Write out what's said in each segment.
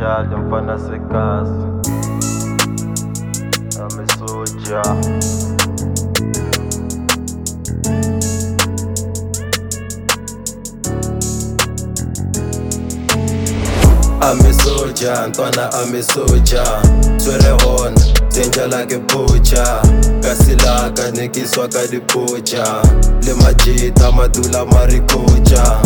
Jali mfana sekasi amesoja. Amesoja, ntwana amesoja. Twere hona, tenja like a pocha. Kasilaka, nekiswa kadipocha. Le majita, madula marikocha.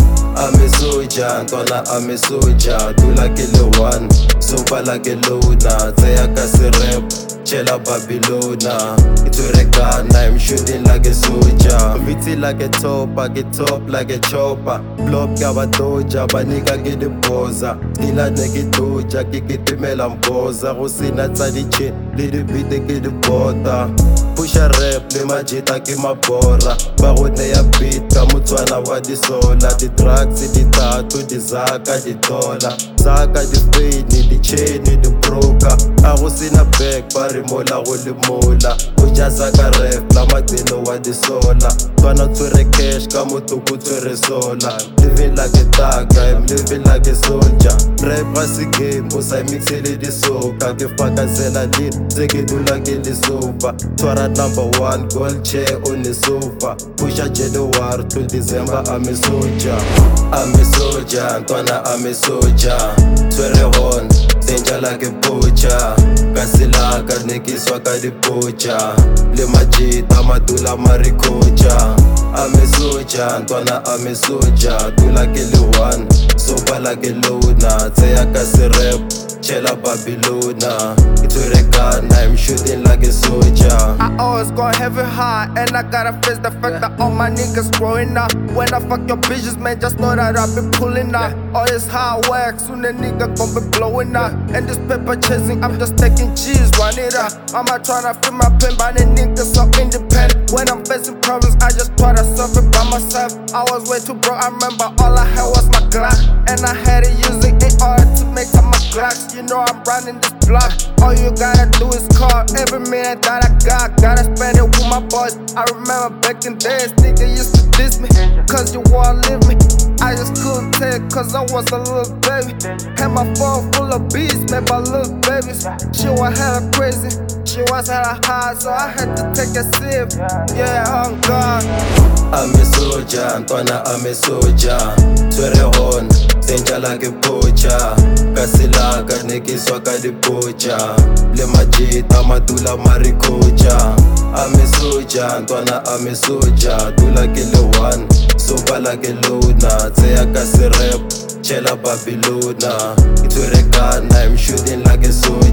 Amesoja, ntwana amesoja. Dula kile one, sopa like a loner. Zeya kasi rap, chela Babylona. Itwere Ghana, I'm shooting like a soldier. Viti like a top, I get top like a chopper. Blob kaba doja, banika gede poza. Dila negi doja, kikitimela mboza. Rusina tzadiche, lidi bite gede bota. Pusha rap, le majita ki mabora. Barone ya beat, kamutswana wa di sola. Di drugs, di tattoo, di zaka, di dola. Zaka, di fade, di chain, di broker. Arusina back, barimola mola. Uja zaka rap, la matino wa di sola. Twana twere cash, kamutuku twere sola. Living like a thug, I'm living like a soldier. Rap asi game, usai mixele di soka. Kifaka zela lead, zegedula gili sofa. Twara number one, gold chair on the sofa. Pusha January to December, I'm a soldier. I'm a soldier, ntwana I'm a soldier. Twere hon, tenja like a pocha. Kasilaka, nekiswa kadipocha. Le majita, madula marikocha. I'm a soldier, ntwana I'm a soldier. Dula kile one, sopa like a loner. Zeya kasi rap, chela Babylona. Itwere Ghana, I'm shooting like a soldier. I always go heavy high, and I gotta face the fact that all my niggas growing up. When I fuck your bitches, man, just know that I been pulling up. All this hard work, soon a nigga gon' be blowing up. And this paper chasing, I'm just taking G's, run it up. I'm not tryna feel my pain, but the niggas so independent. When I'm facing problems, I just try to solve it by myself. I was way too broke, I remember all I had was my Glock. And I had to use it in order to make some my Glocks. You know I'm running this block. All you gotta do is call every minute that I got. Gotta spend it with my boys. I remember back in days, nigga used to diss me, cause you won't leave me. I just couldn't take, cause I was a little baby. Had my phone full of beats, made by little babies. She was hella crazy, she was hella high, so I had to take a sip. Yeah, on God. I'm a soldier, ntwana I'm a soldier. Twere hona, tenja like a pocha. Kasilaka, nekiswa kadipocha. Le majita, madula marikocha. I'm a soldier, ntwana I'm a soldier. Dula kile one, sopa like a loner. Zeya kasi rap, chela Babylona. Itwere Ghana, I'm shooting like a soldier.